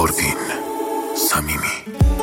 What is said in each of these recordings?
آروین صمیمی.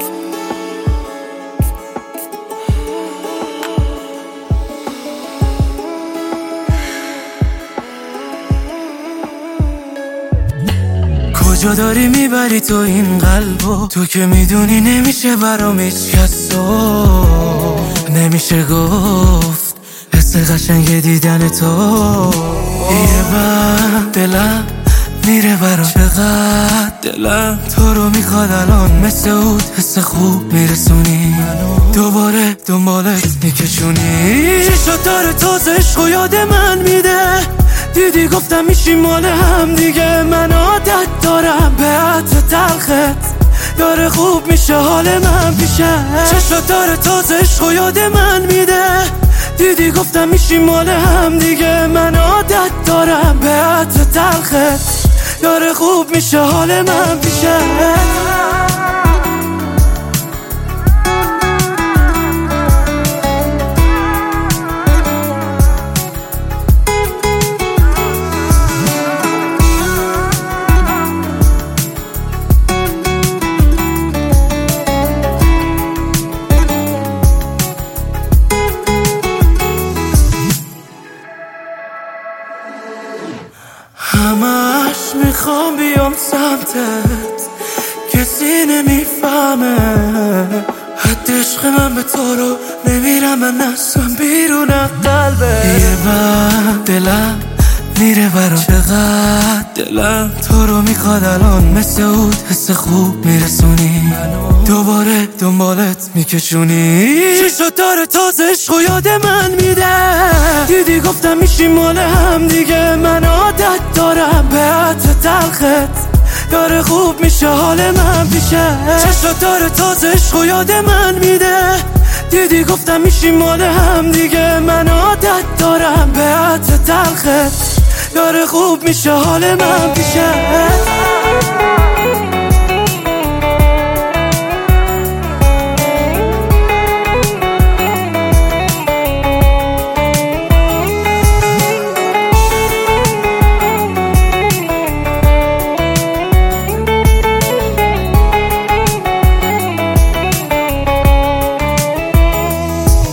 کجا داری میبری تو این قلبو؟ تو که میدونی نمیشه برام هیچ کسو، نمیشه گفت حس قشنگ دیدن تو. یه بر دلم میره برام، چقدر دلم تو رو میخواد الان، مثل اود حس خوب میرسونی، دوباره دنبالت میکشونی. چشات داره تازه عشق و یاد من میده، دیدی گفتم میشیم مال هم دیگه. من عادت دارم به عطر تلخت، داره خوب میشه حال من پیشه. چشات داره تازه عشق و یاد من میده، دیدی گفتم میشیم مال هم دیگه. من عادت دارم به عطر تلخت، داره خوب میشه حال من پیشه. همش میخوام بیام سمتت، کسی نمیفهمه حد عشق من به تو رو نمیرم من نسم بیرون قلبه. یه وقت دلم میره برام، چقدر دلم تو رو میخواد الان، مثل اود حس خوب میرسونی، دوباره دنبالت میکشونی. چشات داره تازه عشق و یاد من میده، دیدی گفتم میشیم مال هم دیگه. من عادت دارم به عطر تلخت، داره خوب میشه حال من پیشه. چشات داره تازه عشق و یاد من میده، دیدی گفتم میشیم مال هم دیگه. من عادت دارم به عطر تلخت، داره خوب میشه حال من پیشه.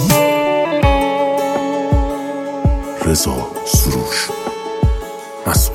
رضا سروش مسئول.